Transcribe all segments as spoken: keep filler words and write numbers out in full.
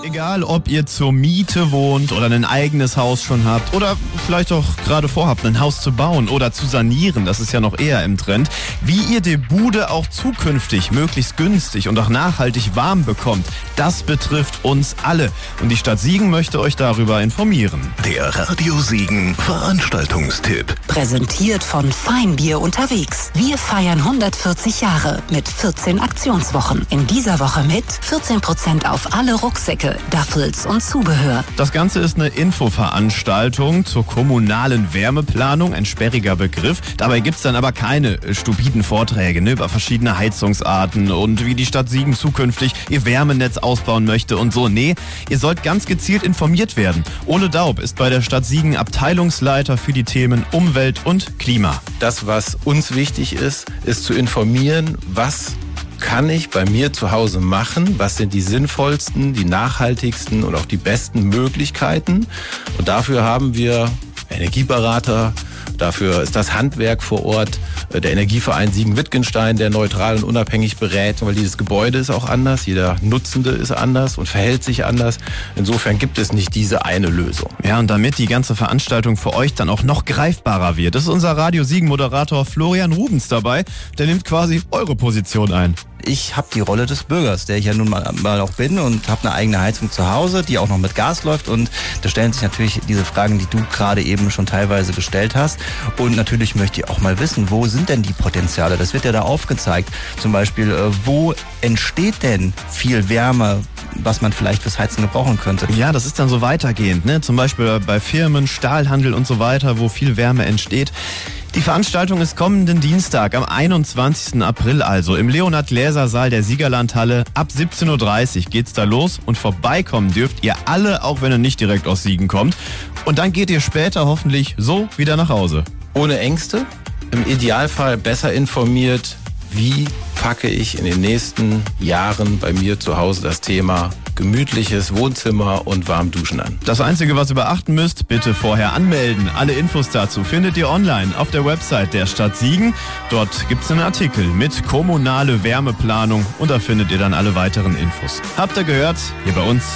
Egal, ob ihr zur Miete wohnt oder ein eigenes Haus schon habt oder vielleicht auch gerade vorhabt, ein Haus zu bauen oder zu sanieren, das ist ja noch eher im Trend, wie ihr die Bude auch zukünftig möglichst günstig und auch nachhaltig warm bekommt, das betrifft uns alle. Und die Stadt Siegen möchte euch darüber informieren. Der Radio Siegen Veranstaltungstipp. Präsentiert von Feinbier unterwegs. Wir feiern hundertvierzig Jahre mit vierzehn Aktionswochen. In dieser Woche mit vierzehn Prozent auf alle Rucksäcke, Duffels und Zubehör. Das Ganze ist eine Infoveranstaltung zur kommunalen Wärmeplanung, ein sperriger Begriff. Dabei gibt's dann aber keine stupiden Vorträge ne, über verschiedene Heizungsarten und wie die Stadt Siegen zukünftig ihr Wärmenetz ausbauen möchte und so. Nee, ihr sollt ganz gezielt informiert werden. Ole Daub ist bei der Stadt Siegen Abteilungsleiter für die Themen Umwelt und Klima. Das, was uns wichtig ist, ist zu informieren, was kann ich bei mir zu Hause machen? Was sind die sinnvollsten, die nachhaltigsten und auch die besten Möglichkeiten? Und dafür haben wir Energieberater, dafür ist das Handwerk vor Ort, der Energieverein Siegen-Wittgenstein, der neutral und unabhängig berät, weil dieses Gebäude ist auch anders, jeder Nutzende ist anders und verhält sich anders. Insofern gibt es nicht diese eine Lösung. Ja, und damit die ganze Veranstaltung für euch dann auch noch greifbarer wird, ist unser Radio Siegen-Moderator Florian Rubens dabei. Der nimmt quasi eure Position ein. Ich habe die Rolle des Bürgers, der ich ja nun mal, mal auch bin und habe eine eigene Heizung zu Hause, die auch noch mit Gas läuft und da stellen sich natürlich diese Fragen, die du gerade eben schon teilweise gestellt hast und natürlich möchte ich auch mal wissen, wo sind denn die Potenziale? Das wird ja da aufgezeigt, zum Beispiel, äh, wo entsteht denn viel Wärme, was man vielleicht fürs Heizen gebrauchen könnte? Ja, das ist dann so weitergehend, ne? Zum Beispiel bei Firmen, Stahlhandel und so weiter, wo viel Wärme entsteht. Die Veranstaltung ist kommenden Dienstag, am einundzwanzigsten April also, im Leonhard-Gläser-Saal der Siegerlandhalle. Ab siebzehn Uhr dreißig geht's da los und vorbeikommen dürft ihr alle, auch wenn ihr nicht direkt aus Siegen kommt. Und dann geht ihr später hoffentlich so wieder nach Hause. Ohne Ängste, im Idealfall besser informiert, wie packe ich in den nächsten Jahren bei mir zu Hause das Thema gemütliches Wohnzimmer und warm duschen an. Das Einzige, was ihr beachten müsst, bitte vorher anmelden. Alle Infos dazu findet ihr online auf der Website der Stadt Siegen. Dort gibt's einen Artikel mit kommunale Wärmeplanung und da findet ihr dann alle weiteren Infos. Habt ihr gehört? Hier bei uns.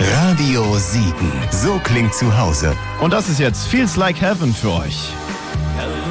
Radio Siegen. So klingt zu Hause. Und das ist jetzt Feels Like Heaven für euch.